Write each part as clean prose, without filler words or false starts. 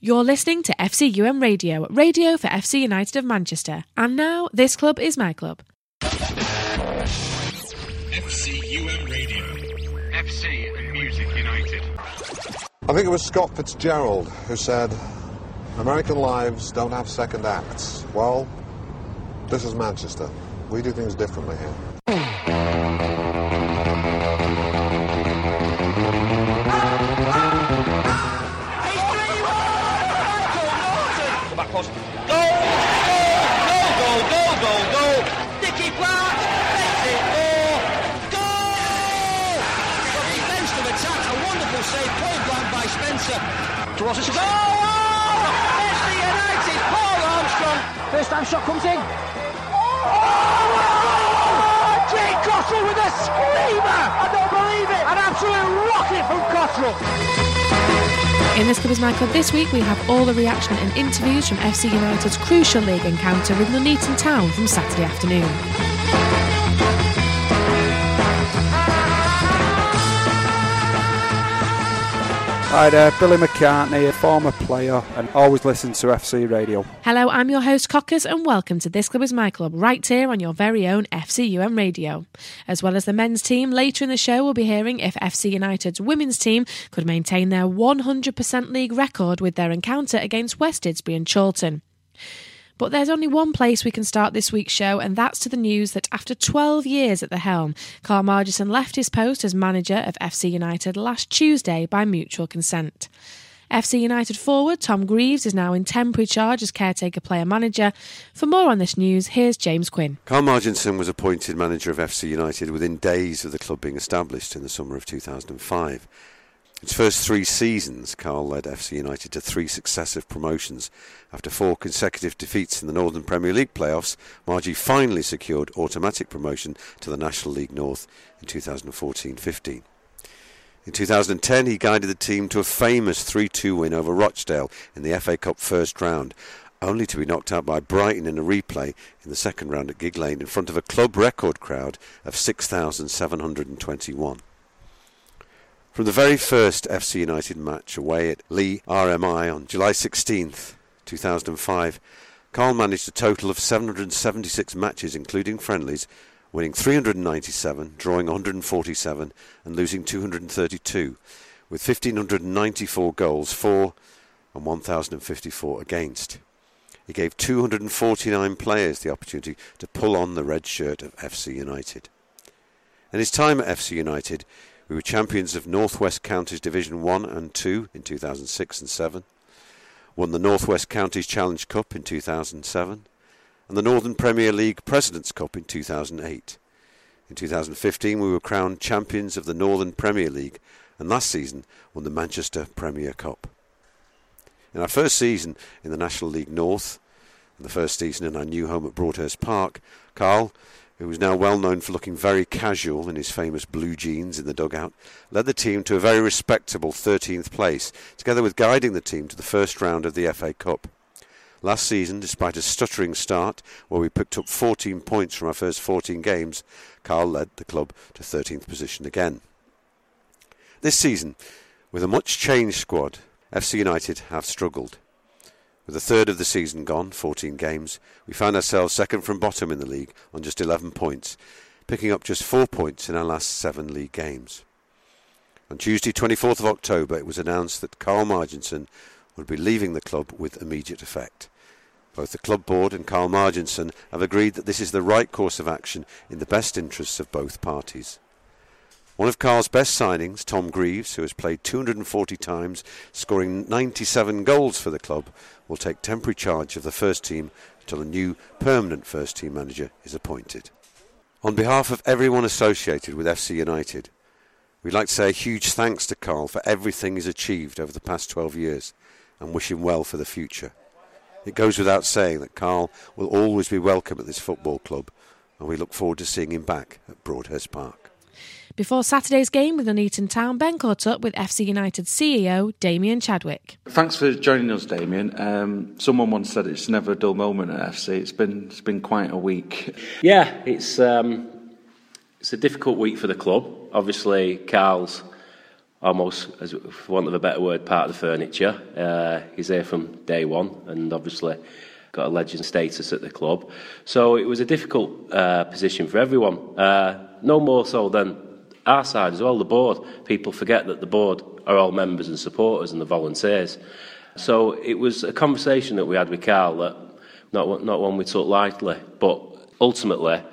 You're listening to FCUM Radio, radio for FC United of Manchester. And now, this club is my club. FCUM Radio. FC and Music United. I think it was Scott Fitzgerald who said, American lives don't have second acts. Well, this is Manchester. We do things differently here. Goal! Nicky Clark makes it 4. Goal! Defensive attack, a wonderful save, point blank by Spencer. Towards the goal! FC United, Paul Armstrong. First time shot comes in. Jake Cottrell with a screamer! I don't believe it! An absolute rocket from Cottrell. In This Club is my club this week, we have all the reaction and interviews from FC United's crucial league encounter with Nuneaton Town from Saturday afternoon. Hi there, Billy McCartney, a former player and always listen to FC Radio. Hello, I'm your host Cockers and welcome to This Club is my club right here on your very own FCUM Radio. As well as the men's team, later in the show we'll be hearing if FC United's women's team could maintain their 100% league record with their encounter against West Didsbury and Chorlton. But there's only one place we can start this week's show, and that's to the news that after 12 years at the helm, Carl Marginson left his post as manager of FC United last Tuesday by mutual consent. FC United forward Tom Greaves is now in temporary charge as caretaker player manager. For more on this news, here's James Quinn. Carl Marginson was appointed manager of FC United within days of the club being established in the summer of 2005. Its first 3 seasons, Carl led FC United to 3 successive promotions. After 4 consecutive defeats in the Northern Premier League playoffs, Margie finally secured automatic promotion to the National League North in 2014-15. In 2010, he guided the team to a famous 3-2 win over Rochdale in the FA Cup first round, only to be knocked out by Brighton in a replay in the second round at Gig Lane in front of a club record crowd of 6,721. From the very first FC United match away at Lee RMI on July 16th, 2005, Carl managed a total of 776 matches including friendlies, winning 397, drawing 147 and losing 232, with 1,594 goals for and 1,054 against. He gave 249 players the opportunity to pull on the red shirt of FC United. In his time at FC United, we were champions of North West Counties Division 1 and 2 in 2006 and 7, won the North West Counties Challenge Cup in 2007, and the Northern Premier League President's Cup in 2008. In 2015 we were crowned champions of the Northern Premier League and last season won the Manchester Premier Cup. In our first season in the National League North, and the first season in our new home at Broadhurst Park, Carl, who was now well known for looking very casual in his famous blue jeans in the dugout, led the team to a very respectable 13th place, together with guiding the team to the first round of the FA Cup. Last season, despite a stuttering start, where we picked up 14 points from our first 14 games, Carl led the club to 13th position again. This season, with a much changed squad, FC United have struggled. With a third of the season gone, 14 games, we found ourselves second from bottom in the league on just 11 points, picking up just 4 points in our last 7 league games. On Tuesday, 24th of October, it was announced that Carl Marginson would be leaving the club with immediate effect. Both the club board and Carl Marginson have agreed that this is the right course of action in the best interests of both parties. One of Carl's best signings, Tom Greaves, who has played 240 times, scoring 97 goals for the club, will take temporary charge of the first team until a new permanent first team manager is appointed. On behalf of everyone associated with FC United, we'd like to say a huge thanks to Carl for everything he's achieved over the past 12 years and wish him well for the future. It goes without saying that Carl will always be welcome at this football club, and we look forward to seeing him back at Broadhurst Park. Before Saturday's game with Nuneaton Town, Ben caught up with FC United's CEO, Damien Chadwick. Thanks for joining us, Damien. Someone once said it's never a dull moment at FC. It's been quite a week. Yeah, it's a difficult week for the club. Obviously, Carl's almost, as for want of a better word, part of the furniture. He's there from day one, and obviously got a legend status at the club. So it was a difficult position for everyone. No more so than our side as well, the board. People forget that the board are all members and supporters and the volunteers. So it was a conversation that we had with Carl that not one we took lightly, but ultimately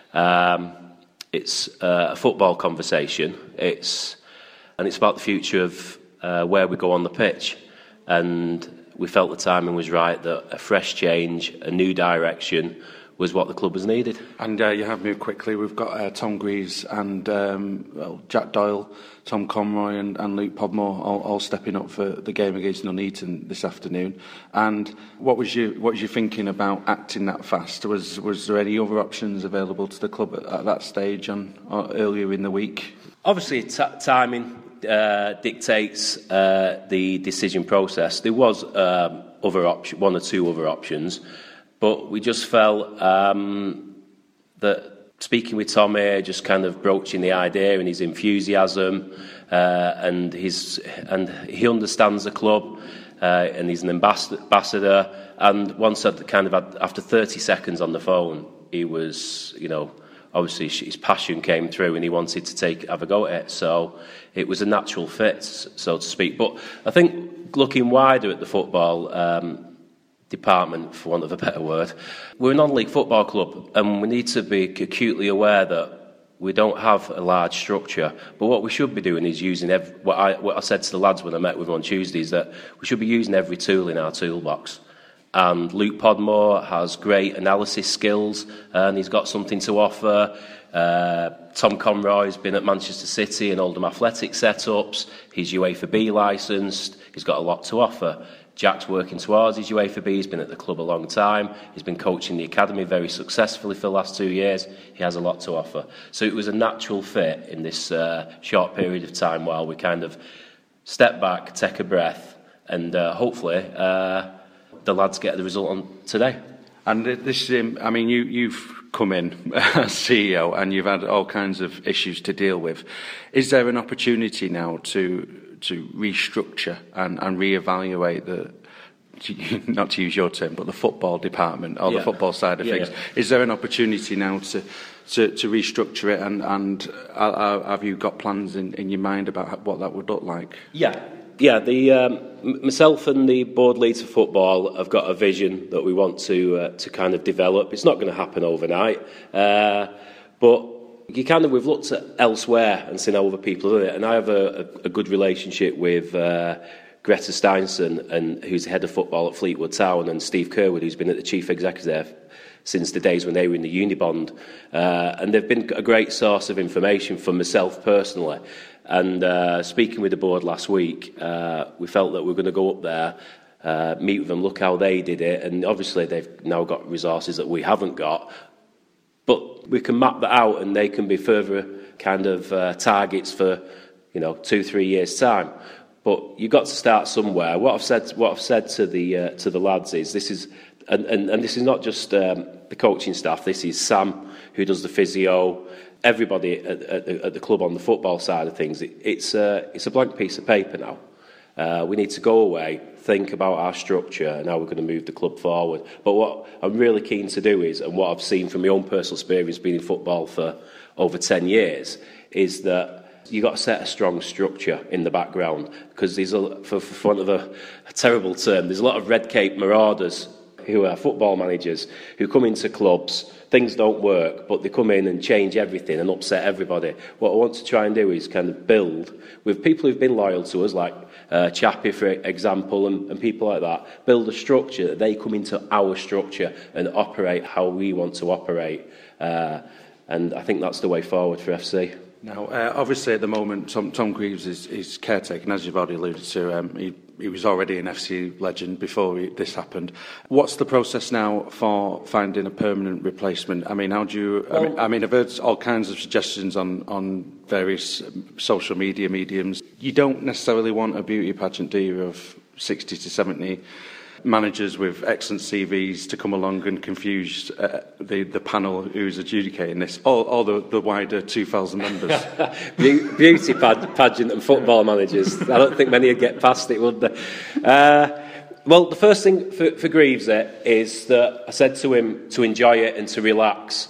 it's a football conversation. It's about the future of where we go on the pitch, and we felt the timing was right, that a fresh change, a new direction was what the club was needed. And you have moved quickly. We've got Tom Greaves and Jack Doyle, Tom Conroy and Luke Podmore all stepping up for the game against Nuneaton this afternoon. And what was your thinking about acting that fast? Was there any other options available to the club at that stage earlier in the week? Obviously, timing dictates the decision process. There was one or two other options, but we just felt that speaking with Tom here, just kind of broaching the idea and his enthusiasm, and he understands the club, and he's an ambassador. And once after 30 seconds on the phone, he was, obviously his passion came through, and he wanted to have a go at it. So it was a natural fit, so to speak. But I think looking wider at the football department, for want of a better word, we're a non-league football club, and we need to be acutely aware that we don't have a large structure. But what we should be doing is using what I said to the lads when I met with them on Tuesday, is that we should be using every tool in our toolbox. And Luke Podmore has great analysis skills, and he's got something to offer. Tom Conroy's been at Manchester City and Oldham Athletic setups. He's UEFA B licensed. He's got a lot to offer. Jack's working towards his UEFA B. He's been at the club a long time. He's been coaching the academy very successfully for the last 2 years. He has a lot to offer. So it was a natural fit in this short period of time while we kind of step back, take a breath, and hopefully the lads get the result on today. And this, you've come in as CEO and you've had all kinds of issues to deal with. Is there an opportunity now to restructure and reevaluate not to use your term, but the football department or the football side of things? Is there an opportunity now to restructure it, and have you got plans in your mind about what that would look like? Myself and the board leads for football have got a vision that we want to kind of develop. It's not going to happen overnight, but we've looked at elsewhere and seen how other people do it. And I have a good relationship with Greta Steinson, and who's the head of football at Fleetwood Town, and Steve Kerwood, who's been at the chief executive since the days when they were in the Unibond. And they've been a great source of information for myself personally. And speaking with the board last week, we felt that we were going to go up there, meet with them, look how they did it. And obviously they've now got resources that we haven't got. But we can map that out, and they can be further kind of targets for 2-3 years' time. But you've got to start somewhere. What I've said to the lads is this is, and this is not just the coaching staff. This is Sam, who does the physio. Everybody at the club on the football side of things. It's a blank piece of paper now. We need to go away, think about our structure and how we're going to move the club forward. But what I'm really keen to do is, and what I've seen from my own personal experience being in football for over 10 years, is that you've got to set a strong structure in the background, because there's for want of a terrible term, there's a lot of red cape marauders who are football managers who come into clubs, things don't work, but they come in and change everything and upset everybody. What I want to try and do is kind of build with people who've been loyal to us, like Chappie, for example, and people like that, build a structure that they come into our structure and operate how we want to operate. And I think that's the way forward for FC. Now, obviously at the moment, Tom Greaves is caretaker, and as you've already alluded to, he was already an FC legend before this happened. What's the process now for finding a permanent replacement? I mean, how do you... I've heard all kinds of suggestions on various social media mediums. You don't necessarily want a beauty pageant, do you, of 60 to 70 managers with excellent CVs to come along and confuse the panel who's adjudicating this, all the wider 2,000 members. Beauty pageant and football managers. I don't think many would get past it, would they? Well, the first thing for Greaves is that I said to him to enjoy it and to relax.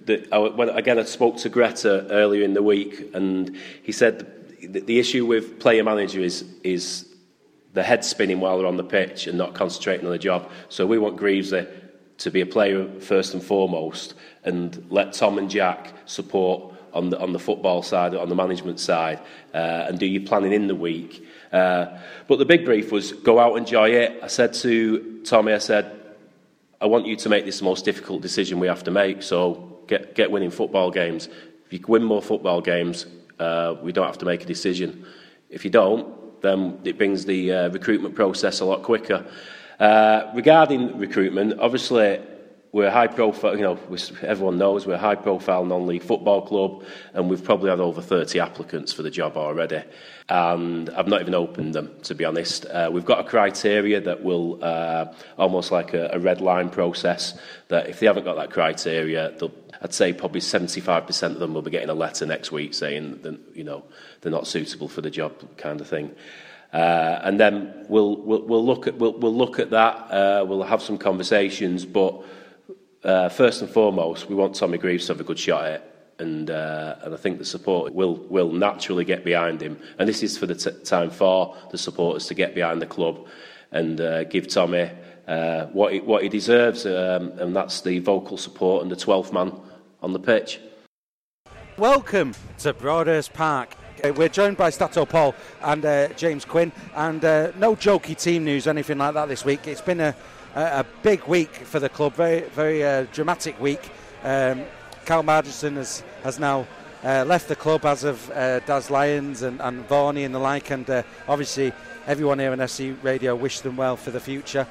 I spoke to Greta earlier in the week, and he said the issue with player manager is the head spinning while they're on the pitch and not concentrating on the job. So we want Greaves to be a player first and foremost, and let Tom and Jack support on the football side, on the management side, and do your planning in the week. But the big brief was go out and enjoy it. I said to Tommy, I want you to make this the most difficult decision we have to make. So get winning football games. If you win more football games, we don't have to make a decision. If you don't, then it brings the recruitment process a lot quicker. Regarding recruitment, obviously we're high profile, everyone knows we're a high profile non-league football club, and we've probably had over 30 applicants for the job already. And I've not even opened them, to be honest. We've got a criteria that will, almost like a red line process, that if they haven't got that criteria, I'd say probably 75% of them will be getting a letter next week saying that, they're not suitable for the job, kind of thing. And then we'll look at that. We'll have some conversations, but first and foremost, we want Tommy Greaves to have a good shot at it. And I think the support will naturally get behind him. And this is for the time for the supporters to get behind the club and give Tommy what he deserves, and that's the vocal support and the 12th man on the pitch. Welcome to Broadhurst Park. We're joined by Stato Paul and James Quinn, and no jokey team news or anything like that this week. It's been a big week for the club, very, very dramatic week. Carl Marginson has now left the club, as of Daz Lyons and Varney and the like, and obviously everyone here on FC Radio wish them well for the future.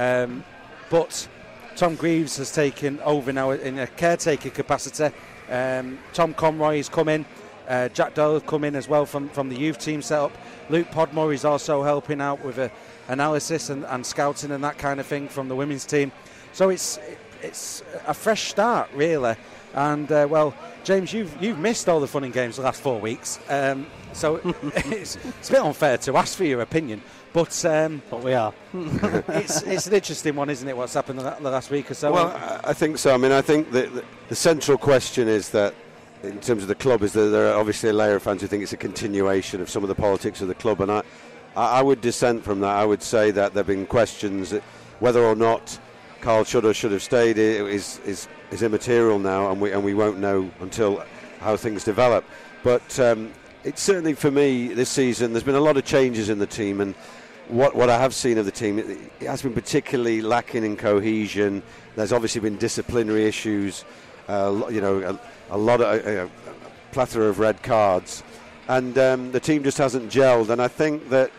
But Tom Greaves has taken over now in a caretaker capacity. Tom Conroy has come in. Jack Doyle come in as well from the youth team setup. Luke Podmore is also helping out with analysis and scouting and that kind of thing from the women's team. So it's a fresh start, really. And James, you've missed all the fun and games the last 4 weeks. So it's a bit unfair to ask for your opinion, but we are. it's an interesting one, isn't it? What's happened the last week or so? Well, I think so. I mean, I think the central question is that, in terms of the club, is that there are obviously a layer of fans who think it's a continuation of some of the politics of the club, and I would dissent from that. I would say that there have been questions whether or not Carl should have stayed is immaterial now, and we won't know until how things develop. But it's certainly, for me, this season there's been a lot of changes in the team, and what I have seen of the team, it has been particularly lacking in cohesion. There's obviously been disciplinary issues, a lot of a plethora of red cards, and the team just hasn't gelled. And I think that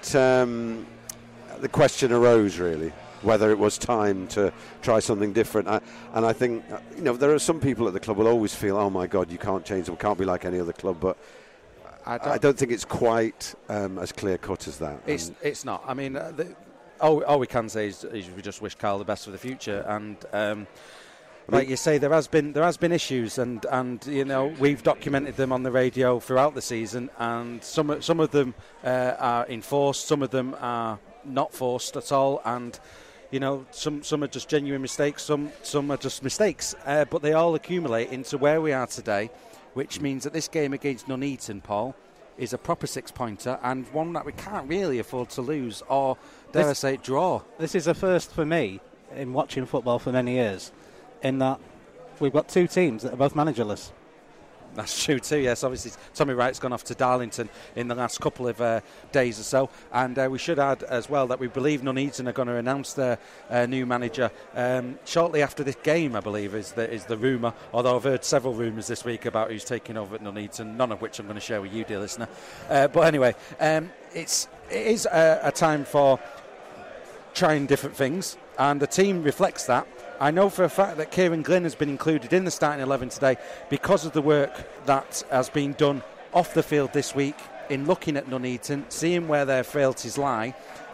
the question arose, really, whether it was time to try something different. And I think, there are some people at the club will always feel, oh my God, you can't change them, can't be like any other club. But I don't think it's quite as clear cut as that. It's not. I mean, all we can say is we just wish Carl the best for the future. And like you say, there has been issues, and we've documented them on the radio throughout the season, and some of them are enforced, some of them are not forced at all, and some are just genuine mistakes, some are just mistakes, but they all accumulate into where we are today, which means that this game against Nuneaton, Paul, is a proper 6-pointer, and one that we can't really afford to lose, or dare I say, draw. This is a first for me in watching football for many years, in that we've got two teams that are both managerless. That's true too, yes. Obviously, Tommy Wright's gone off to Darlington in the last couple of days or so. And we should add as well that we believe Nuneaton are going to announce their new manager shortly after this game, I believe, is the rumour. Although I've heard several rumours this week about who's taking over at Nuneaton, none of which I'm going to share with you, dear listener. But anyway, it is a time for trying different things, and the team reflects that. I know for a fact that Kieran Glynn has been included in the starting 11 today because of the work that has been done off the field this week in looking at Nuneaton, seeing where their frailties lie,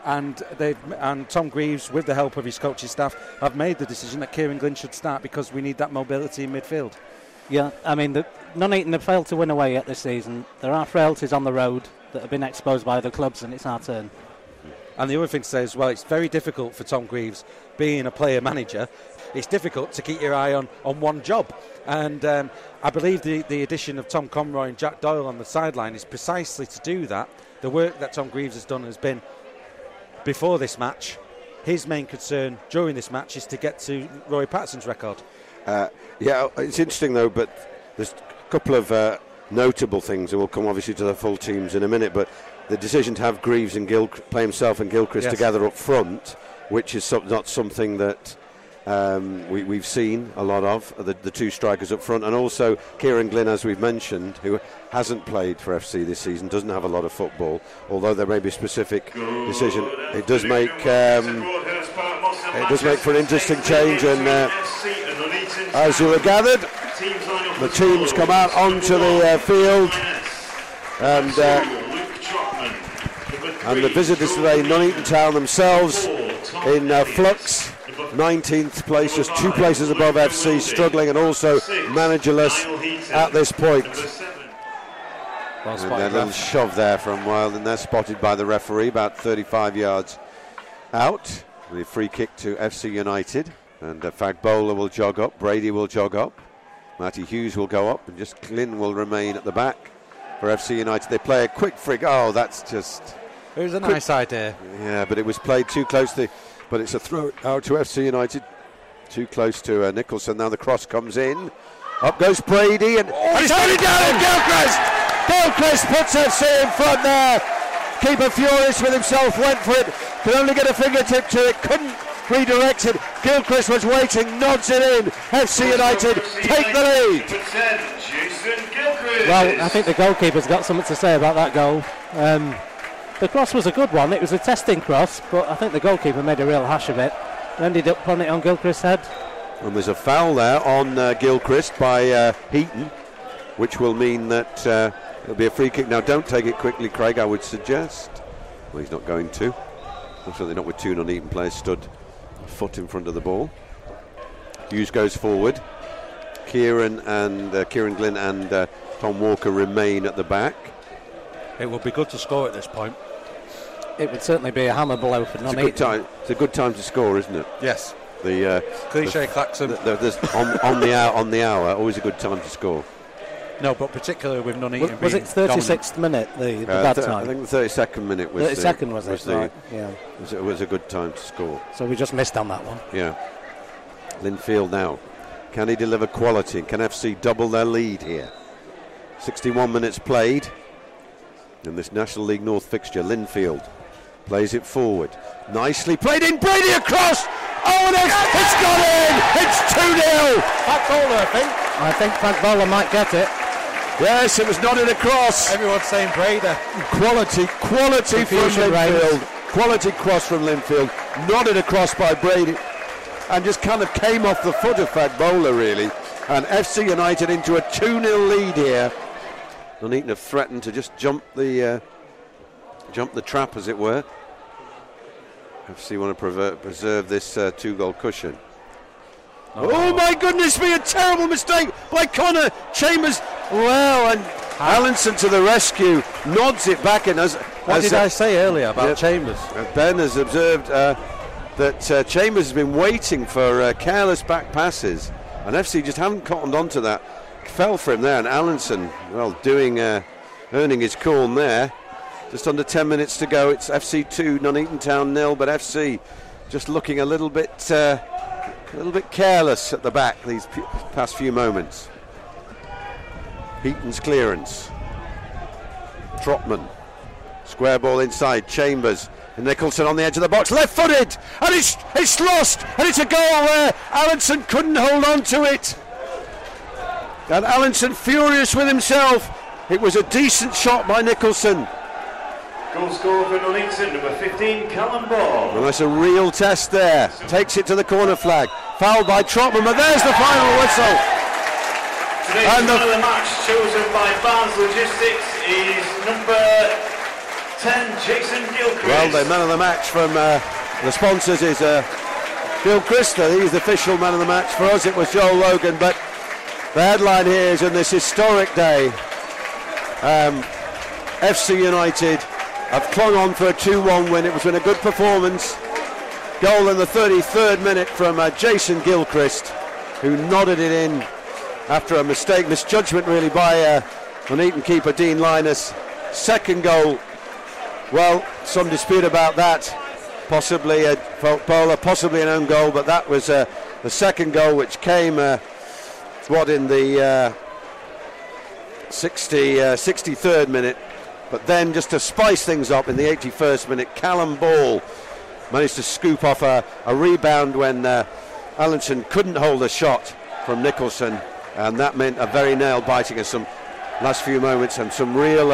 and Tom Greaves, with the help of his coaching staff, have made the decision that Kieran Glynn should start because we need that mobility in midfield. Yeah, I mean, Nuneaton have failed to win away yet this season. There are frailties on the road that have been exposed by the clubs, and it's our turn. And the other thing to say as well, it's very difficult for Tom Greaves, being a player manager, it's difficult to keep your eye on one job. And I believe the addition of Tom Conroy and Jack Doyle on the sideline is precisely to do that. The work that Tom Greaves has done has been, before this match, his main concern during this match is to get to Roy Patterson's record. Yeah, it's interesting though, but there's a couple of notable things, and we'll come obviously to the full teams in a minute, but the decision to have Greaves and play himself and Gilchrist together up front, which is not something that we've seen a lot of, the two strikers up front, and also Kieran Glynn, as we've mentioned, who hasn't played for FC this season, doesn't have a lot of football, although there may be a specific decision. It does make for an interesting change, and as you were gathered, the teams come out onto the field, and the visitors today, Nuneaton Town themselves, in flux, 19th place, just 2 places above FC, struggling and also managerless at this point. And a little shove there from Wild, and they're spotted by the referee about 35 yards out. The free kick to FC United, and Fagbola will jog up, Brady will jog up, Matty Hughes will go up, and just Glynn will remain at the back for FC United. They play a quick flick. Oh, that's just... It was a nice idea. Yeah, but it was played too closely. But it's a throw out to FC United, too close to Nicholson. Now the cross comes in. Up goes Brady, and he's only down. Gilchrist! Gilchrist puts FC in front there. Keeper furious with himself, went for it. Could only get a fingertip to it. Couldn't redirect it. Gilchrist was waiting, nods it in. FC United take the lead. Well, I think the goalkeeper's got something to say about that goal. The cross was a good one. It was a testing cross, but I think the goalkeeper made a real hash of it. Ended up putting it on Gilchrist's head. And there's a foul there on Gilchrist by Heaton, which will mean that it'll be a free kick. Now, don't take it quickly, Craig, I would suggest. Well, he's not going to. Certainly not with 2 Nuneaton players stood a foot in front of the ball. Hughes goes forward. Kieran Glynn and Tom Walker remain at the back. It would be good to score at this point. It would certainly be a hammer blow for Nuneaton. It's a good time to score, isn't it? Yes. The cliche klaxon. On the hour, always a good time to score. No, but particularly with Nuneaton. Was it 36th minute, the bad time? I think the 32nd minute was. 32nd was it? Right. Yeah. It was a good time to score. So we just missed on that one. Yeah. Linfield now. Can he deliver quality? Can FC double their lead here? 61 minutes played in this National League North fixture. Linfield plays it forward. Nicely played in. Brady across. Oh, and it's gone in. It's 2-0. Fagbola, I think Fagbola might get it. Yes, it was nodded across. Everyone's saying Brady. Quality from Linfield. Quality cross from Linfield. Nodded across by Brady. And just kind of came off the foot of Fagbola, really. And FC United into a 2-0 lead here. Nuneaton have threatened to just jump the trap, as it were. FC want to preserve this 2-goal cushion. Oh my goodness me, a terrible mistake by Connor Chambers. Well, and Allinson to the rescue, nods it back in. What did I say earlier about Chambers? Ben has observed that Chambers has been waiting for careless back passes, and FC just haven't cottoned onto that. Fell for him there, and Allinson, well, earning his corn there. Just under 10 minutes to go. It's FC 2, Nuneaton Town 0, but FC just looking a little bit careless at the back these past few moments. Heaton's clearance. Trotman, square ball inside. Chambers. And Nicholson on the edge of the box, left-footed, and it's lost, and it's a goal where Allinson couldn't hold on to it. And Allinson furious with himself. It was a decent shot by Nicholson. Goal scorer for Nuneaton, number 15, Callum Ball. Well, that's a real test there. Takes it to the corner flag. Fouled by Trotman, but there's the final whistle. Today's man of the match, chosen by Barnes Logistics, is number 10, Jason Gilchrist. Well, the man of the match from the sponsors is Gilchrist. He's the official man of the match. For us, it was Joel Logan, but the headline here is on this historic day, FC United have clung on for a 2-1 win. It was in a good performance. Goal in the 33rd minute from Jason Gilchrist, who nodded it in after a misjudgment really by Nuneaton keeper Dean Linus. Second goal, well, some dispute about that. Possibly a fault bowler, possibly an own goal, but that was the second goal, which came in the 63rd minute. But then, just to spice things up, in the 81st minute, Callum Ball managed to scoop off a rebound when Allenson couldn't hold a shot from Nicholson, and that meant a very nail-biting of some last few moments and some real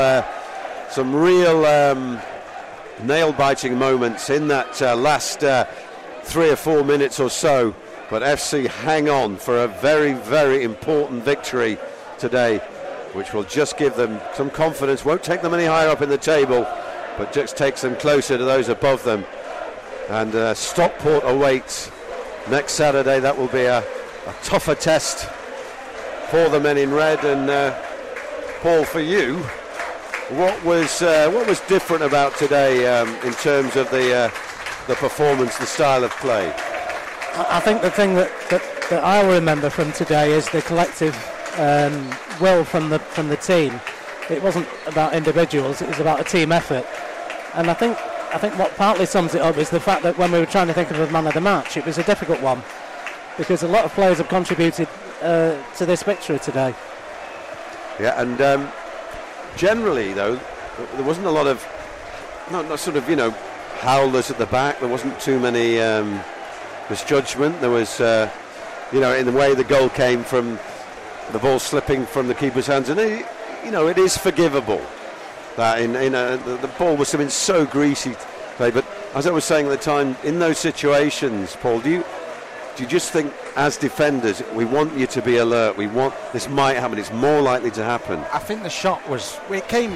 nail-biting moments in that last 3 or 4 minutes or so. But FC hang on for a very, very important victory today, which will just give them some confidence. Won't take them any higher up in the table, but just takes them closer to those above them. And Stockport awaits next Saturday. That will be a tougher test for the men in red. And Paul, for you, what was different about today in terms of the performance, the style of play? I think the thing that I will remember from today is the collective will from the team. It wasn't about individuals; it was about a team effort. And I think what partly sums it up is the fact that when we were trying to think of a man of the match, it was a difficult one because a lot of players have contributed to this victory today. Yeah, and generally though, there wasn't a lot of not sort of howlers at the back. There wasn't too many misjudgment. There was in the way the goal came from the ball slipping from the keeper's hands, and it is forgivable that the ball was something so greasy today. But as I was saying at the time, in those situations, Paul, do you just think as defenders we want you to be alert? We want this might happen. It's more likely to happen. I think the shot came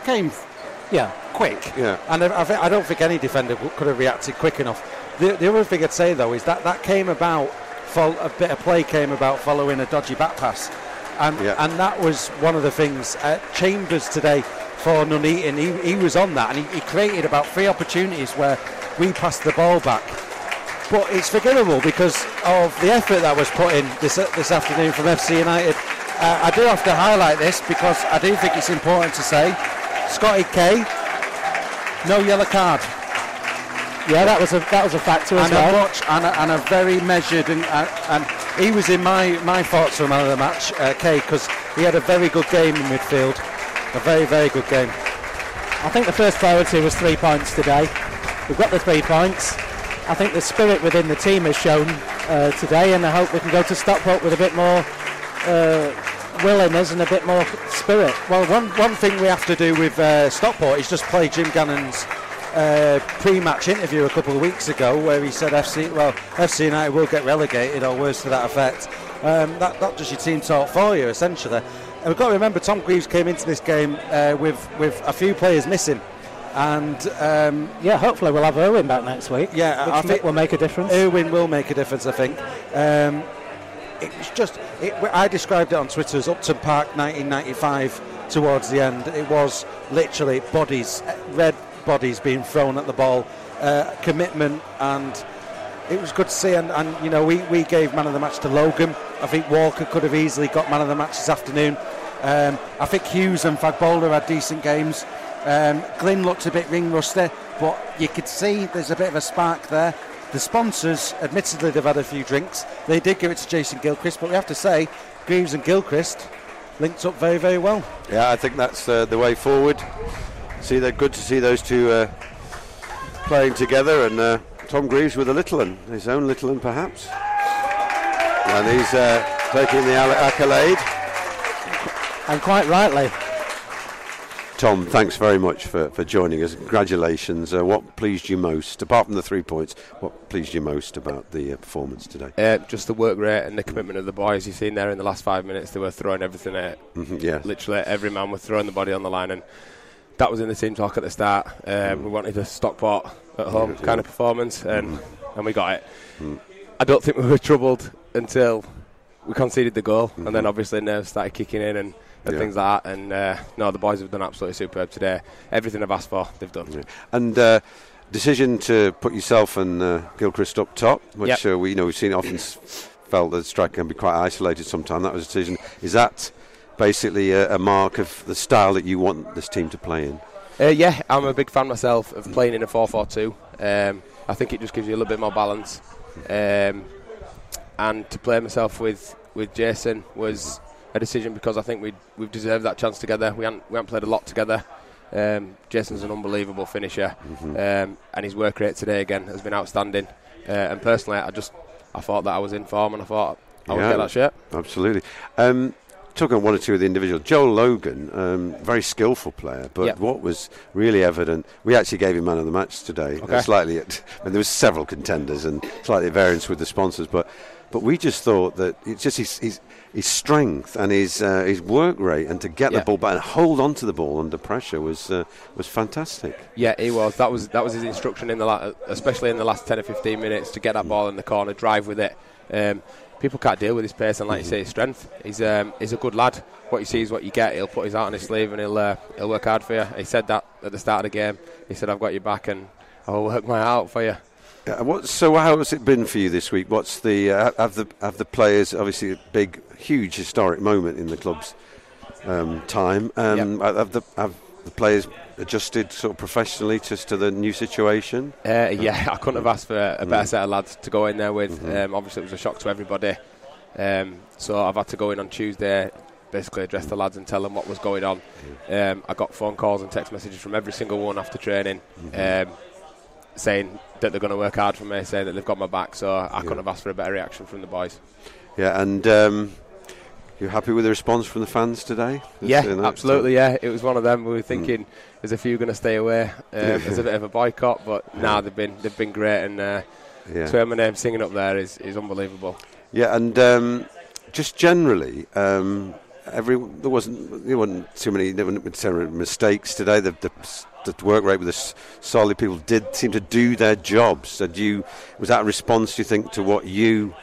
quick. Yeah, and I don't think any defender could have reacted quick enough. The other thing I'd say though is that came about. A bit of play came about following a dodgy back pass, and that was one of the things. Chambers today for Nuneaton, he was on that, and he created about 3 opportunities where we passed the ball back. But it's forgivable because of the effort that was put in this afternoon from FC United. I do have to highlight this because I do think it's important to say, Scotty K, no yellow card. Yeah, that was a factor as well. And a very measured and he was in my thoughts for man of the match, Kay, because he had a very good game in midfield, a very, very good game. I think the first priority was 3 points today. We've got the 3 points. I think the spirit within the team is shown today, and I hope we can go to Stockport with a bit more willingness and a bit more spirit. Well, one thing we have to do with Stockport is just play Jim Gannon's pre-match interview a couple of weeks ago, where he said FC United will get relegated or worse to that effect. That just your team talk for you essentially. And we've got to remember Tom Greaves came into this game with a few players missing, and hopefully we'll have Irwin back next week. Yeah, I think will make a difference. Irwin will make a difference, I think. I described it on Twitter as Upton Park 1995 towards the end. It was literally red bodies being thrown at the ball, commitment, and it was good to see. And we gave man of the match to Logan. I think Walker could have easily got man of the match this afternoon. I think Hughes and Fagbola had decent games. Glynn looks a bit ring rusty, but you could see there's a bit of a spark there. The sponsors, admittedly, they've had a few drinks. They did give it to Jason Gilchrist, but we have to say Greaves and Gilchrist linked up very, very well. Yeah, I think that's the way forward. They're good to see those two playing together, and Tom Greaves with his own little one perhaps, and he's taking the accolade, and quite rightly. Tom, thanks very much for joining us. Congratulations. What pleased you most, apart from the 3 points, what pleased you most about the performance today? Just the work rate and the commitment of the boys. You've seen there in the last 5 minutes, they were throwing everything at it. Yeah. Literally every man was throwing the body on the line, and that was in the team talk at the start. We wanted a Stockport at home kind of performance, and we got it. I don't think we were troubled until we conceded the goal, and then obviously nerves started kicking in and things like that. And no, the boys have done absolutely superb today. Everything I've asked for, they've done. Yeah. And decision to put yourself and Gilchrist up top, which we've seen often felt that the striker can be quite isolated sometimes. That was a decision. Is that basically a mark of the style that you want this team to play in? Yeah, I'm a big fan myself of playing in a 4-4-2. I think it just gives you a little bit more balance. And to play myself with Jason was a decision because I think we've deserved that chance together. We haven't played a lot together. Jason's an unbelievable finisher, and his work rate today again has been outstanding. And personally, I thought that I was in form, and I thought I would get that shirt. Absolutely. Talking on one or two of the individuals, Joel Logan, very skillful player, but what was really evident, we actually gave him man of the match today. Slightly, and there was several contenders and slightly at variance with the sponsors, but we just thought that it's just his strength and his work rate, and to get the ball back and hold on to the ball under pressure was fantastic. Yeah, he was. That was his instruction especially in the last 10 or 15 minutes, to get that ball in the corner, drive with it. People can't deal with his pace, and like you say, his strength. He's a good lad. What you see is what you get. He'll put his heart on his sleeve, and he'll work hard for you. He said that at the start of the game. He said, "I've got your back, and I will work my heart out for you." So how has it been for you this week? What's the have the players, obviously a big, huge historic moment in the club's time? Have the players adjusted sort of professionally just to the new situation? Yeah, I couldn't have asked for a better set of lads to go in there with. Obviously, it was a shock to everybody. So I've had to go in on Tuesday, basically address the lads and tell them what was going on. I got phone calls and text messages from every single one after training, saying that they're going to work hard for me, saying that they've got my back. So I couldn't have asked for a better reaction from the boys. Yeah, and you're happy with the response from the fans today? Yeah, absolutely. Yeah, it was one of them. We were thinking there's a few going to stay away. There's a bit of a boycott, but they've been great, and to hear my name singing up there is unbelievable. Yeah, and just generally, there wasn't too many mistakes today. The work rate with the solid people did seem to do their jobs. Was that a response, do you think, to what you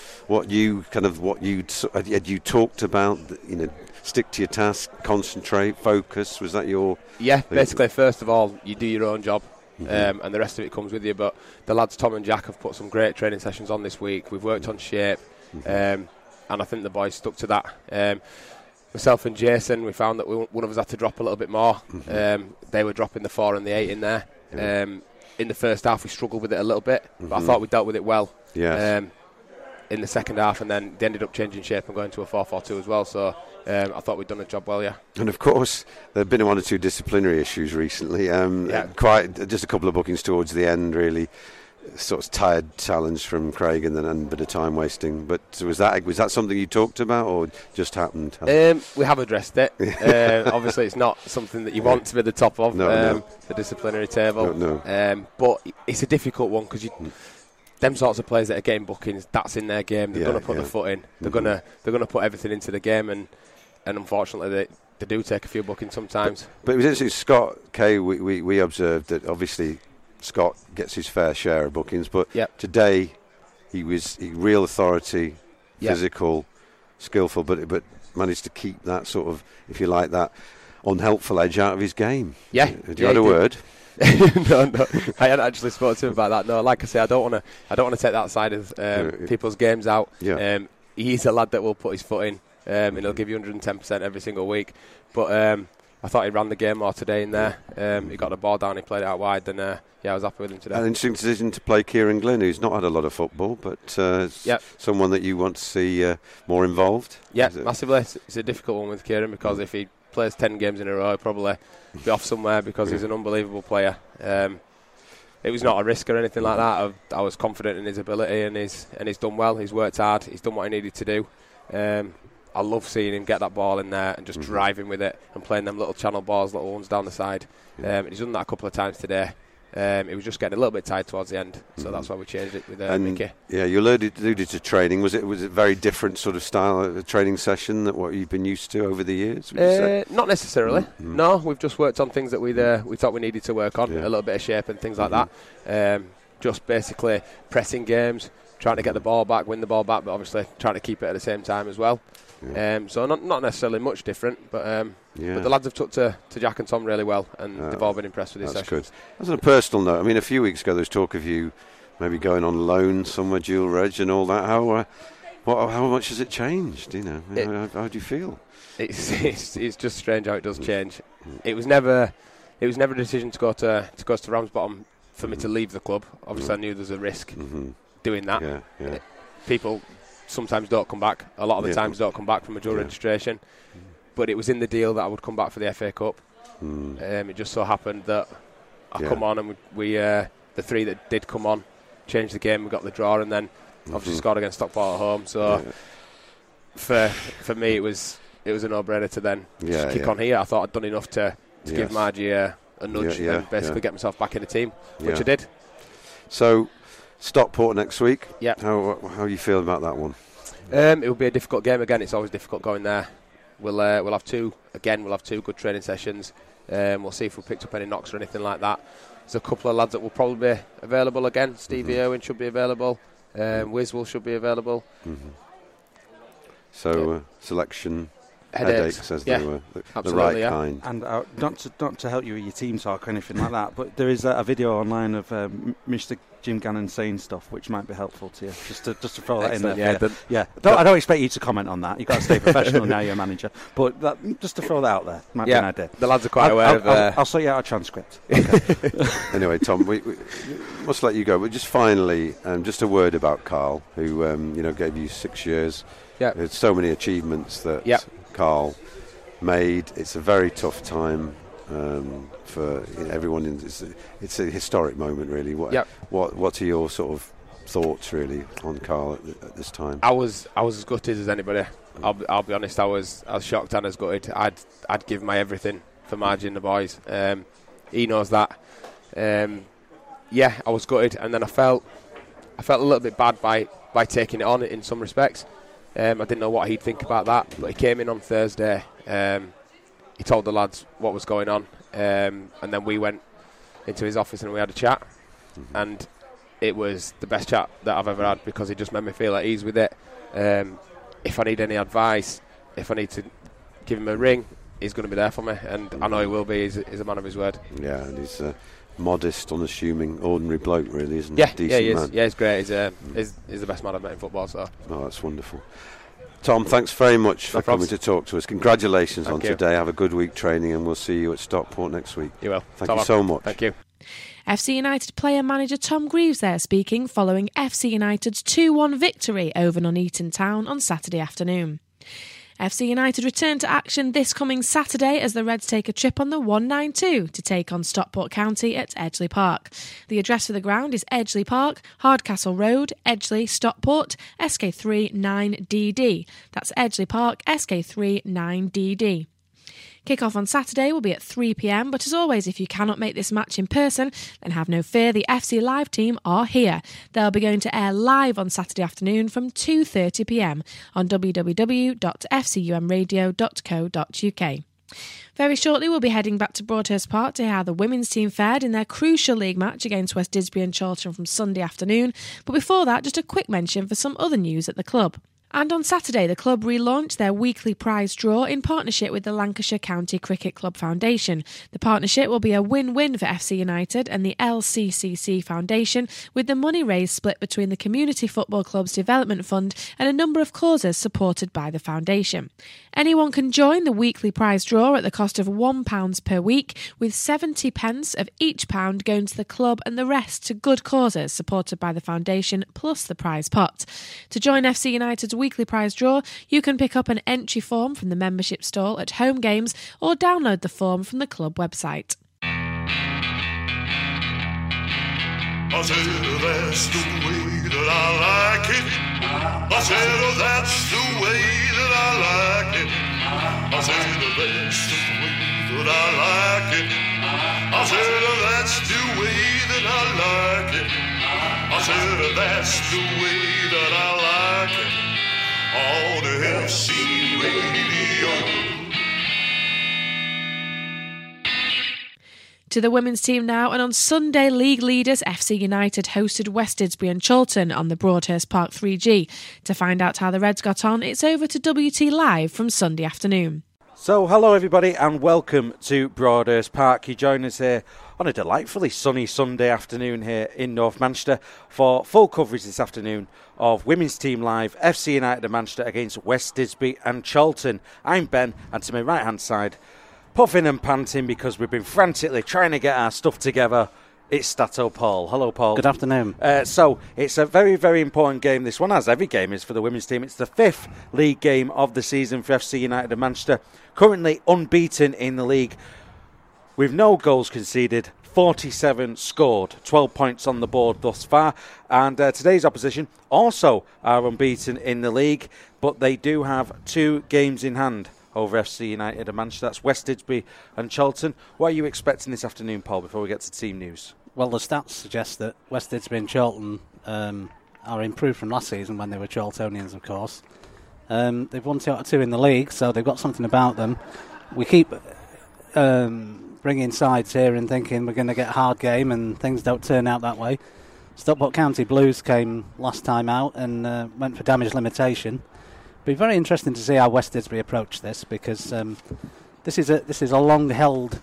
talked about? Stick to your task, concentrate, focus. Was that your? Yeah, basically, first of all, you do your own job, and the rest of it comes with you. But the lads Tom and Jack have put some great training sessions on this week. We've worked on shape, and I think the boys stuck to that. Myself and Jason, we found that one of us had to drop a little bit more. They were dropping the 4 and the 8 in there. In the first half, we struggled with it a little bit, but I thought we dealt with it well. Yes. In the second half, and then they ended up changing shape and going to a 4-4-2 as well. So I thought we'd done the job well. Yeah. And of course, there have been one or two disciplinary issues recently. Quite just a couple of bookings towards the end, really. Sort of tired challenge from Craig, and then a bit of time wasting. But was that something you talked about, or just happened? We have addressed it. Obviously, it's not something that you want to be the top of the disciplinary table. But it's a difficult one because them sorts of players that are getting bookings, that's in their game. They're going to put their foot in. They're going to put everything into the game, and unfortunately they do take a few bookings sometimes. But it was interesting, Scott Kay. We observed that obviously Scott gets his fair share of bookings, but today he was real authority, physical, skillful, but managed to keep that sort of, if you like, that unhelpful edge out of his game. Yeah. Have you had a word? No, I hadn't actually spoken to him about that. No, like I say, I don't want to take that side of people's games out. He's a lad that will put his foot in, and he'll give you 110% every single week. But I thought he ran the game more today in there. He got the ball down, he played it out wide, and I was happy with him today. An interesting decision to play Kieran Glynn, who's not had a lot of football, but someone that you want to see more involved. Yeah, massively. It's a difficult one with Kieran because if he plays 10 games in a row, he'll probably be off somewhere because he's an unbelievable player. It was not a risk or anything like that. I was confident in his ability, and he's done well. He's worked hard. He's done what he needed to do. I love seeing him get that ball in there and just driving with it and playing them little channel balls, little ones down the side. He's done that a couple of times today. It was just getting a little bit tight towards the end, so that's why we changed it with Mickey. Yeah, you alluded to training. Was it very different sort of style of training session than what you've been used to over the years? Would you say? Not necessarily. No, we've just worked on things that we thought we needed to work on, a little bit of shape and things like that. Just basically pressing games, trying to get the ball back, win the ball back, but obviously trying to keep it at the same time as well. So not necessarily much different, but the lads have took to Jack and Tom really well, and they've all been impressed with these sessions. Good. As on a personal note, I mean, a few weeks ago there was talk of you maybe going on loan somewhere, dual reg and all that. How much has it changed? You know, how do you feel? It's just strange how it does change. It was never a decision to go to Ramsbottom for me to leave the club. Obviously, I knew there's a risk doing that. People sometimes don't come back. A lot of the times don't come back from a dual registration. But it was in the deal that I would come back for the FA Cup. It just so happened that I come on, and we the three that did come on changed the game. We got the draw, and then obviously scored against Stockport at home. So for me, it was a no-brainer to then just kick on here. I thought I'd done enough to give Margie a nudge and basically get myself back in the team, which I did. So Stockport next week. Yeah. How you feel about that one? It will be a difficult game again. It's always difficult going there. We'll have two good training sessions. We'll see if we picked up any knocks or anything like that. There's a couple of lads that will probably be available again. Stevie Irwin should be available. Wiswell should be available. So selection headaches as they were, the right kind. And not to help you with your team talk or anything like that, but there is a video online of Mr. Jim Gannon saying stuff which might be helpful to you. Just to throw that in there. I don't expect you to comment on that. You've got to stay professional now. You're a manager, but just to throw that out there might be an idea. The lads are quite aware of. I'll sort you out a transcript. Okay. Anyway, Tom, we must let you go. But just finally, just a word about Carl, who gave you 6 years. Yeah. There's so many achievements that Carl made. It's a very tough time for everyone. It's a historic moment, really. What are your sort of thoughts, really, on Carl at this time? I was as gutted as anybody. I'll be honest. I was shocked and as gutted. I'd give my everything for Margie and the boys. He knows that. I was gutted, and then I felt a little bit bad by taking it on in some respects. I didn't know what he'd think about that, but he came in on Thursday. He told the lads what was going on, and then we went into his office and we had a chat, and it was the best chat that I've ever had, because he just made me feel at ease with it. If I need any advice, if I need to give him a ring, he's going to be there for me, and I know he will be. He's a man of his word. Yeah, and he's modest, unassuming, ordinary bloke, really, isn't he? Decent he is. Man. Yeah, he's great. He's the best man I've met in football. So. Oh, that's wonderful. Tom, thanks very much for coming to talk to us. Congratulations on today. Have a good week training, and we'll see you at Stockport next week. You will. Thank you so much. Thank you. FC United player-manager Tom Greaves there speaking following FC United's 2-1 victory over Nuneaton Town on Saturday afternoon. FC United return to action this coming Saturday as the Reds take a trip on the 192 to take on Stockport County at Edgeley Park. The address for the ground is Edgeley Park, Hardcastle Road, Edgeley, Stockport, SK3 9DD. That's Edgeley Park, SK3 9DD. Kick-off on Saturday will be at 3 p.m, but as always, if you cannot make this match in person, then have no fear, the FC Live team are here. They'll be going to air live on Saturday afternoon from 2:30 p.m. on www.fcumradio.co.uk. Very shortly, we'll be heading back to Broadhurst Park to hear how the women's team fared in their crucial league match against West Didsbury and Chorlton from Sunday afternoon. But before that, just a quick mention for some other news at the club. And on Saturday, the club relaunched their weekly prize draw in partnership with the Lancashire County Cricket Club Foundation. The partnership will be a win-win for FC United and the LCCC Foundation, with the money raised split between the Community Football Club's Development Fund and a number of causes supported by the foundation. Anyone can join the weekly prize draw at the cost of £1 per week, with 70p of each pound going to the club and the rest to good causes supported by the foundation, plus the prize pot. To join FC United's weekly prize draw, you can pick up an entry form from the membership stall at home games or download the form from the club website. I said that's the way that I like it. I said that's the way that I like it. I said that's the way that I like it. I said that's the way that I like it. I said that's the way that I like it. On the FC Radio. To the women's team now, and on Sunday, league leaders FC United hosted West Didsbury and Chorlton on the Broadhurst Park 3G. To find out how the Reds got on, it's over to WT Live from Sunday afternoon. So, hello everybody and welcome to Broadhurst Park. You join us here on a delightfully sunny Sunday afternoon here in North Manchester for full coverage this afternoon of Women's Team Live, FC United of Manchester against West Didsbury and Chorlton. I'm Ben, and to my right hand side, puffing and panting because we've been frantically trying to get our stuff together, it's Stato Paul. Hello, Paul. Good afternoon. So, it's a very, very important game, this one, as every game is for the women's team. It's the 5th league game of the season for FC United of Manchester. Currently unbeaten in the league with no goals conceded, 47 scored, 12 points on the board thus far. And today's opposition also are unbeaten in the league, but they do have 2 games in hand over FC United of Manchester. That's West Didsbury and Chorlton. What are you expecting this afternoon, Paul, before we get to team news? Well, the stats suggest that West Didsbury and Chorlton are improved from last season when they were Chorltonians, of course. They've won 2 out of 2 in the league, so they've got something about them. We keep bringing sides here and thinking we're going to get a hard game, and things don't turn out that way. Stockport County Blues came last time out and went for damage limitation. It'll be very interesting to see how West Didsbury approach this, because this is a long-held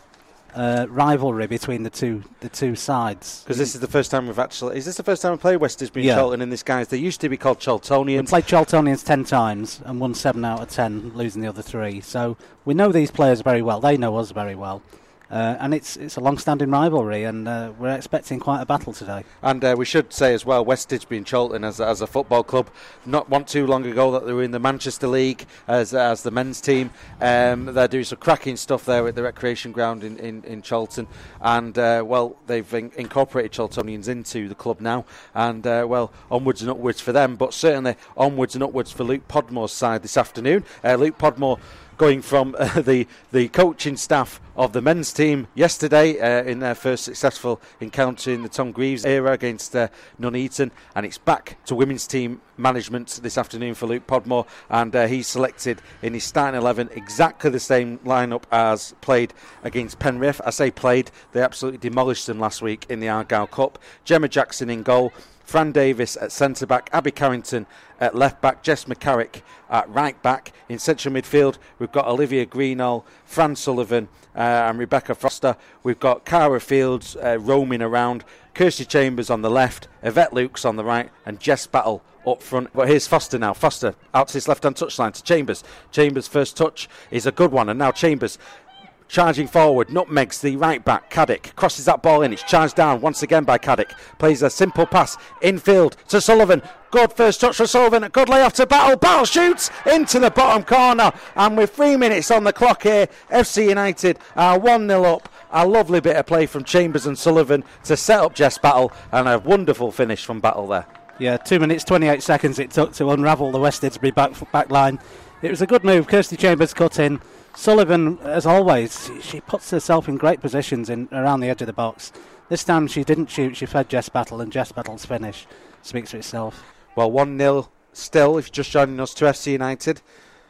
rivalry between the two sides. Because this is the first time we've actually... Is this the first time we played West Didsbury and Chorlton in this, guys? They used to be called Chorltonians. We played Chorltonians 10 times and won 7 out of 10, losing the other 3. So we know these players very well. They know us very well. And it's a long-standing rivalry, and we're expecting quite a battle today. And we should say as well, West Didsbury and Chorlton as a football club, not too long ago that they were in the Manchester League as the men's team. They're doing some cracking stuff there at the recreation ground in Chorlton, and they've incorporated Chorltonians into the club now, and onwards and upwards for them, but certainly onwards and upwards for Luke Podmore's side this afternoon. Luke Podmore going from the coaching staff of the men's team yesterday in their first successful encounter in the Tom Greaves era against Nuneaton, and it's back to women's team management this afternoon for Luke Podmore, and he's selected in his starting 11 exactly the same lineup as played against Penrith. I say played, they absolutely demolished them last week in the Argyle Cup. Gemma Jackson in goal, Fran Davis at centre-back, Abby Carrington at left-back, Jess McCarrick at right-back. In central midfield, we've got Olivia Greenall, Fran Sullivan and Rebecca Foster. We've got Cara Fields roaming around, Kirsty Chambers on the left, Yvette Lukes on the right, and Jess Battle up front. But here's Foster now. Foster out to his left-hand touchline to Chambers. Chambers' first touch is a good one, and now Chambers charging forward, nutmegs the right back, Caddick, crosses that ball in, it's charged down once again by Caddick, plays a simple pass infield to Sullivan, good first touch for Sullivan, a good layoff to Battle shoots into the bottom corner, and with 3 minutes on the clock here, FC United are 1-0 up. A lovely bit of play from Chambers and Sullivan to set up Jess Battle, and a wonderful finish from Battle there. Yeah, 2 minutes 28 seconds it took to unravel the West Didsbury back line. It was a good move. Kirsty Chambers cut in. Sullivan, as always, she puts herself in great positions around the edge of the box. This time she didn't shoot, she fed Jess Battle, and Jess Battle's finish speaks for itself. Well, 1-0 still, if you're just joining us, to FC United.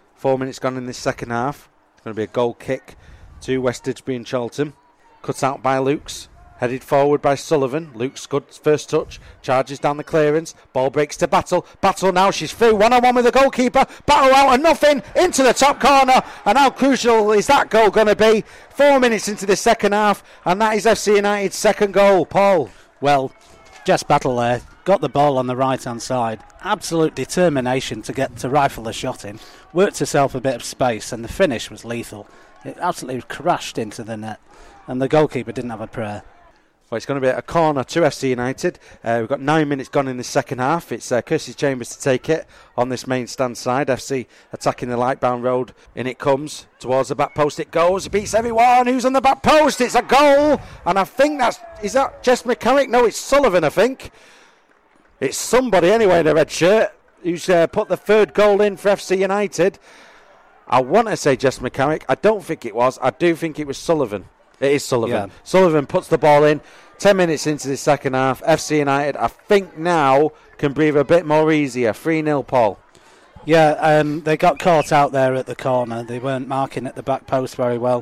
4 minutes gone in this second half. It's going to be a goal kick to West Didsbury and Chorlton. Cut out by Lukes. Headed forward by Sullivan. Luke's good first touch. Charges down the clearance. Ball breaks to Battle. Battle now, she's through. 1-on-1 with the goalkeeper. Battle out and nothing. Into the top corner. And how crucial is that goal going to be? 4 minutes into the second half. And that is FC United's second goal. Paul. Well, Jess Battle there. Got the ball on the right-hand side. Absolute determination to rifle the shot in. Worked herself a bit of space. And the finish was lethal. It absolutely crashed into the net. And the goalkeeper didn't have a prayer. Well, it's going to be a corner to FC United. We've got 9 minutes gone in the second half. It's Kirsty Chambers to take it on this main stand side. FC attacking the Lightbound Road. In it comes towards the back post. It goes. It beats everyone. Who's on the back post? It's a goal. And I think is that Jess McCarrick? No, it's Sullivan, I think. It's somebody anyway in a red shirt who's put the third goal in for FC United. I want to say Jess McCarrick. I don't think it was. I do think it was Sullivan. It is Sullivan. Yeah. Sullivan puts the ball in. 10 minutes into the second half, FC United, I think now, can breathe a bit more easier. 3-0, Paul. Yeah, they got caught out there at the corner. They weren't marking at the back post very well,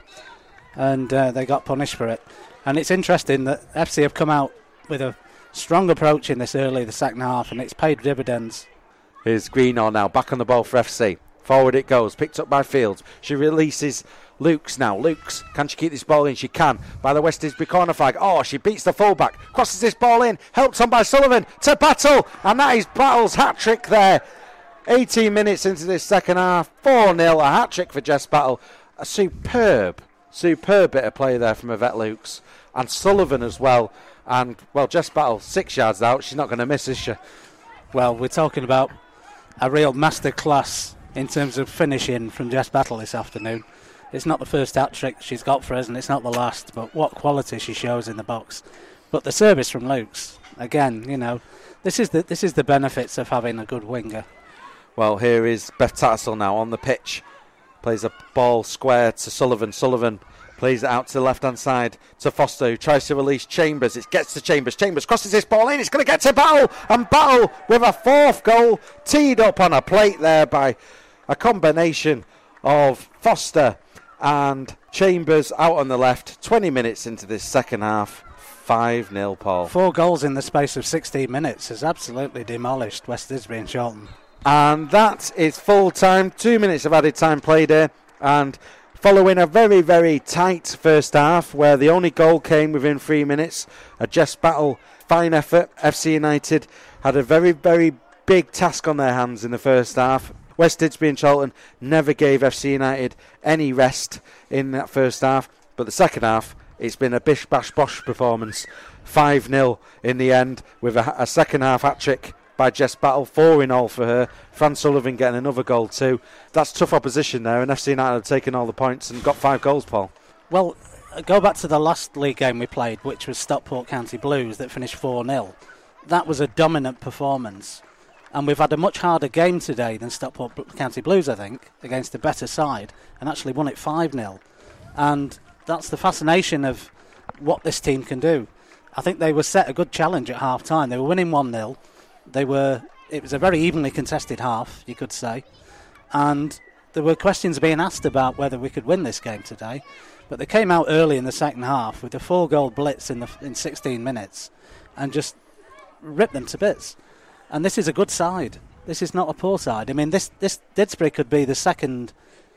and they got punished for it. And it's interesting that FC have come out with a strong approach in this early, the second half, and it's paid dividends. Here's Greenall now, back on the ball for FC. Forward it goes, picked up by Fields. She releases Lukes now. Lukes, can she keep this ball in? She can. By the West Didsbury corner flag. Oh, she beats the fullback. Crosses this ball in. Helped on by Sullivan to Battle. And that is Battle's hat-trick there. 18 minutes into this second half. 4-0, a hat-trick for Jess Battle. A superb bit of play there from Yvette Lukes. And Sullivan as well. And, well, Jess Battle, 6 yards out. She's not going to miss, is she? Well, we're talking about a real masterclass in terms of finishing from Jess Battle this afternoon. It's not the first hat-trick she's got for us, and it's not the last, but what quality she shows in the box. But the service from Lukes, again, you know, this is the benefits of having a good winger. Well, here is Beth Tattersall now on the pitch. Plays a ball square to Sullivan. Sullivan plays it out to the left-hand side to Foster, who tries to release Chambers. It gets to Chambers. Chambers crosses this ball in. It's going to get to Battle. And Battle with a 4th goal teed up on a plate there by a combination of Foster and Chambers out on the left. 20 minutes into this second half. 5-0, Paul. 4 goals in the space of 16 minutes has absolutely demolished West Didsbury and Chorlton. And that is full time. 2 minutes of added time played here. And following a very, very tight first half where the only goal came within 3 minutes, a Jess Battle fine effort. FC United had a very, very big task on their hands in the first half. West Didsbury and Chorlton never gave FC United any rest in that first half. But the second half, it's been a bish-bash-bosh performance. 5-0 in the end with a second half hat-trick by Jess Battle, 4 in all for her. Fran Sullivan getting another goal too. That's tough opposition there, and FC United have taken all the points and got 5 goals, Paul. Well, go back to the last league game we played, which was Stockport County Blues, that finished 4-0. That was a dominant performance. And we've had a much harder game today than Stockport County Blues, I think, against a better side, and actually won it 5-0. And that's the fascination of what this team can do. I think they were set a good challenge at half-time. They were winning 1-0. It was a very evenly contested half, you could say. And there were questions being asked about whether we could win this game today. But they came out early in the second half with a 4-goal blitz in 16 minutes and just ripped them to bits. And this is a good side. This is not a poor side. I mean, this Didsbury could be the second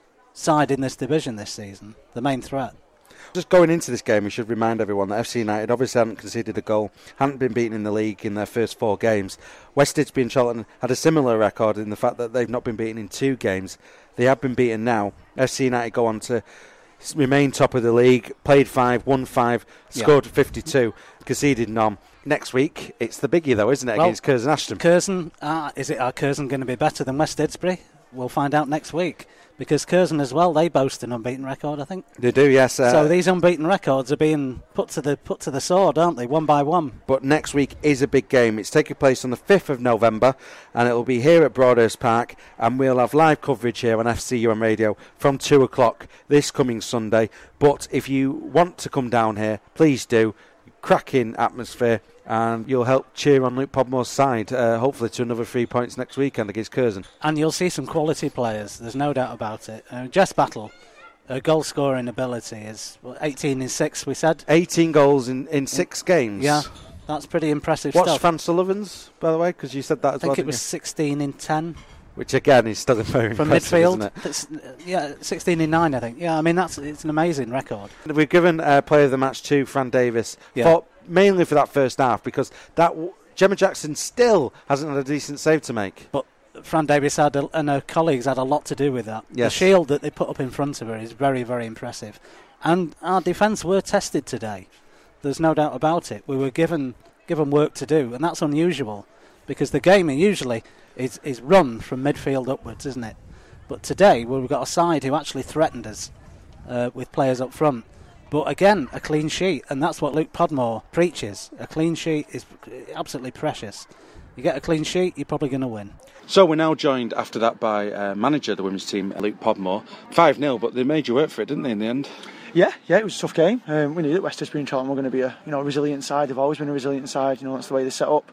side in this division this season, the main threat. Just going into this game, we should remind everyone that FC United obviously hadn't conceded a goal, hadn't been beaten in the league in their first 4 games. West Didsbury and Chorlton had a similar record in the fact that they've not been beaten in 2 games. They have been beaten now. FC United go on to remain top of the league, played 5, won 5, scored 52, conceded none. Next week, it's the biggie though, isn't it, against Curzon Ashton? Curzon, are Curzon going to be better than West Didsbury? We'll find out next week. Because Curzon as well, they boast an unbeaten record, I think. They do, yes. So these unbeaten records are being put to the sword, aren't they, one by one? But next week is a big game. It's taking place on the 5th of November, and it will be here at Broadhurst Park, and we'll have live coverage here on FCUM Radio from 2 o'clock this coming Sunday. But if you want to come down here, please do. Cracking atmosphere, and you'll help cheer on Luke Podmore's side, hopefully to another 3 points next weekend against Curzon. And you'll see some quality players, there's no doubt about it. Jess Battle, her goal scoring ability is 18 in 6, we said. 18 goals in 6 games? Yeah, that's pretty impressive stuff. What's Fran Sullivan's, by the way, because you said that as well? I think it was 16 in 10. Which again is still very from impressive, midfield, isn't it? Yeah, 16 in 9, I think. Yeah, I mean it's an amazing record. We've given Player of the Match to Fran Davis, mainly for that first half, because Gemma Jackson still hasn't had a decent save to make. But Fran Davis and her colleagues had a lot to do with that. Yes. The shield that they put up in front of her is very, very impressive. And our defence were tested today. There's no doubt about it. We were given work to do, and that's unusual, because the game usually is run from midfield upwards, isn't it? But today, we've got a side who actually threatened us with players up front. But again, a clean sheet, and that's what Luke Podmore preaches. A clean sheet is absolutely precious. You get a clean sheet, you're probably going to win. So we're now joined after that by manager of the women's team, Luke Podmore. 5-0, but they made you work for it, didn't they, in the end? Yeah, it was a tough game. We knew that West Tisbury and Charlton were going to be a resilient side. They've always been a resilient side. That's the way they set up.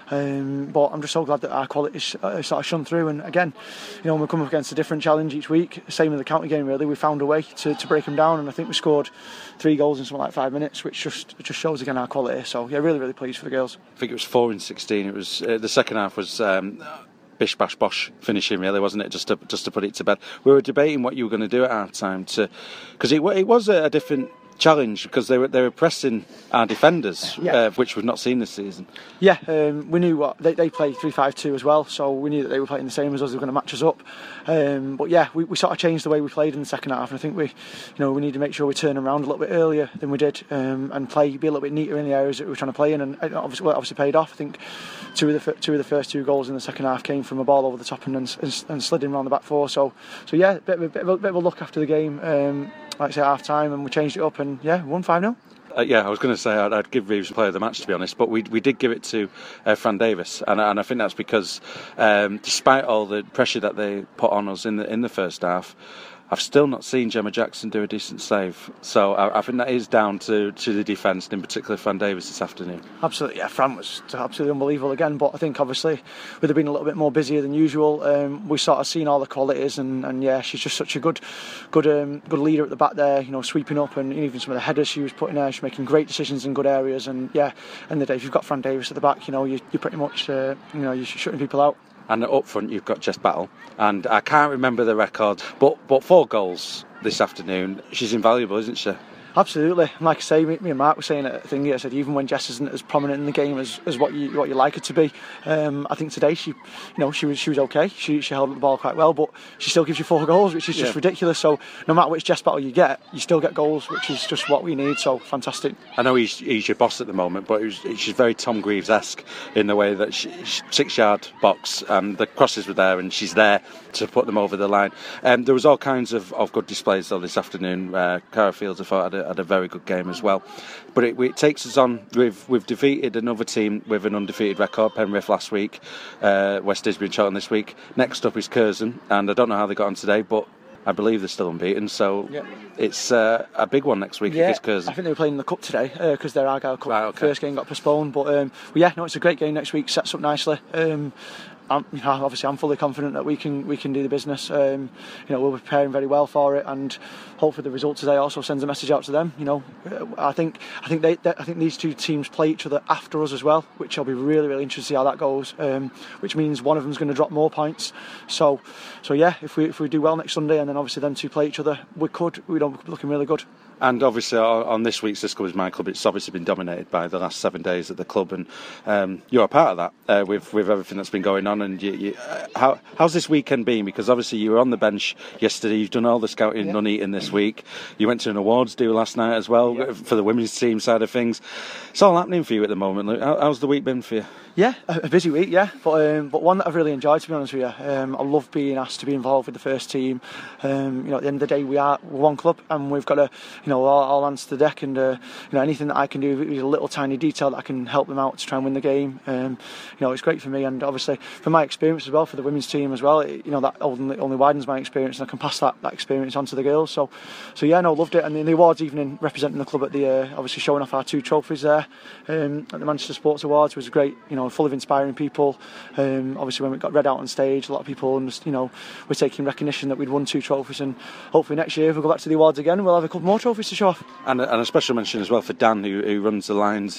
But I'm just so glad that our quality sort of shone through. And again, we come up against a different challenge each week. Same in the county game, really. We found a way to break them down, and I think we scored 3 goals in something like 5 minutes, which just shows again our quality. So yeah, really, really pleased for the girls. I think it was 4 in 16. It was the second half was. Bish bash bosh finishing, really, wasn't it? Just to put it to bed. We were debating what you were going to do at half time because it was a different challenge because they were pressing our defenders, which we've not seen this season. Yeah, we knew what they play 3-5-2 as well, so we knew that they were playing the same as us. They were going to match us up. But yeah, we sort of changed the way we played in the second half, and I think we need to make sure we turn around a little bit earlier than we did, and be a little bit neater in the areas that we were trying to play in, and obviously paid off. I think two of the first 2 goals in the second half came from a ball over the top and slid in around the back 4. So yeah, bit of a look after the game. Like I say, half time, and we changed it up, and yeah, won 5-0. I was going to say I'd give Reeves player of the match, to be honest, but we did give it to Fran Davis, and I think that's because despite all the pressure that they put on us in the first half, I've still not seen Gemma Jackson do a decent save. So I think that is down to the defence, and in particular Fran Davis this afternoon. Absolutely, yeah, Fran was absolutely unbelievable again. But I think obviously with her being a little bit more busier than usual, we sort of seen all the qualities, and yeah, she's just such a good leader at the back there. Sweeping up, and even some of the headers she was putting there, she's making great decisions in good areas. And yeah, at the end of the day, if you've got Fran Davis at the back, you're pretty much you're shutting people out. And up front, you've got Jess Battle, and I can't remember the record, but 4 goals this afternoon. She's invaluable, isn't she? Absolutely. And like I say, me and Mark were saying at Thingy, I said even when Jess isn't as prominent in the game as what you like her to be, I think today she was okay. She held up the ball quite well, but she still gives you 4 goals, which is just ridiculous. So no matter which Jess Battle you get, you still get goals, which is just what we need. So fantastic. I know he's your boss at the moment, but she's very Tom Greaves-esque in the way that she's 6-yard box, and the crosses were there, and she's there to put them over the line. There was all kinds of good displays though this afternoon. Cara Fields, I thought, had a very good game as well, but it takes us on. We've defeated another team with an undefeated record, Penrith last week, West Tisbury and Charlton this week. Next up is Curzon, and I don't know how they got on today, but I believe they're still unbeaten, so it's a big one next week against Curzon. I think they were playing in the Cup today because their Argyle Cup first game got postponed, but it's a great game next week, sets up nicely. Obviously I'm fully confident that we can do the business. We're preparing very well for it, and hopefully the result today also sends a message out to them. I think these 2 teams play each other after us as well, which I'll be really, really interested to see how that goes. Which means one of them's going to drop more points. So yeah, if we do well next Sunday, and then obviously them 2 play each other, we're looking really good. And obviously on this week's This Club Is My Club, it's obviously been dominated by the last 7 days at the club, and you're a part of that with everything that's been going on. And how's this weekend been? Because obviously you were on the bench yesterday, you've done all the scouting and Nuneaton this week, you went to an awards do last night as well for the women's team side of things. It's all happening for you at the moment, Luke. How's the week been for you? Yeah, a busy week, but one that I've really enjoyed, to be honest with you. I love being asked to be involved with the first team. At the end of the day, we're one club, and we've got to, all hands to the deck, and anything that I can do with a little tiny detail that I can help them out to try and win the game. It's great for me, and obviously for my experience as well, for the women's team as well. That only widens my experience, and I can pass that experience on to the girls. So yeah, loved it. And the awards evening, representing the club at the obviously showing off our 2 trophies there at the Manchester Sports Awards was great. Full of inspiring people. Obviously when we got read out on stage, a lot of people were taking recognition that we'd won 2 trophies, and hopefully next year if we go back to the awards again, we'll have a couple more trophies to show off. And a special mention as well for Dan, who runs the lines.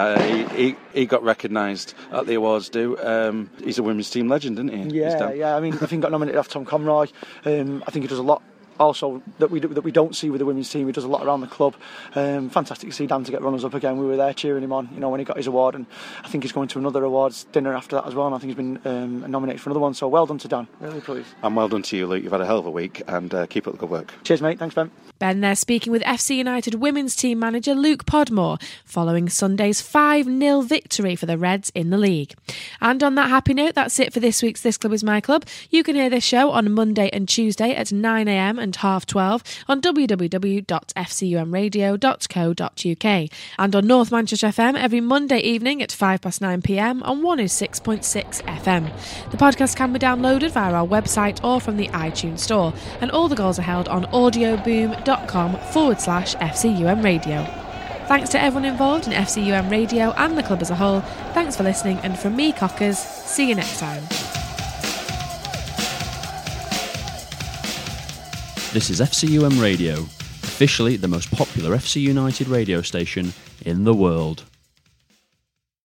He got recognised at the awards do. He's a women's team legend, isn't he? Yeah. I think he got nominated off Tom Conroy. I think he does a lot also that we don't see with the women's team. He does a lot around the club. Fantastic to see Dan to get runners up again. We were there cheering him on, when he got his award, and I think he's going to another awards dinner after that as well, and I think he's been nominated for another one. So well done to Dan, really pleased. And well done to you, Luke. You've had a hell of a week, and keep up the good work. Cheers, mate. Thanks, Ben. Ben there speaking with FC United women's team manager Luke Podmore following Sunday's 5-0 victory for the Reds in the league. And on that happy note, that's it for this week's This Club Is My Club. You can hear this show on Monday and Tuesday at 9 a.m and 12:30 on www.fcumradio.co.uk and on North Manchester FM every Monday evening at 9:05 p.m. on 106.6 FM. The podcast can be downloaded via our website or from the iTunes Store, and all the goals are held on audioboom.com/FCUM Radio. Thanks to everyone involved in FCUM Radio and the club as a whole. Thanks for listening, and from me, Cockers, see you next time. This is FCUM Radio, officially the most popular FC United radio station in the world.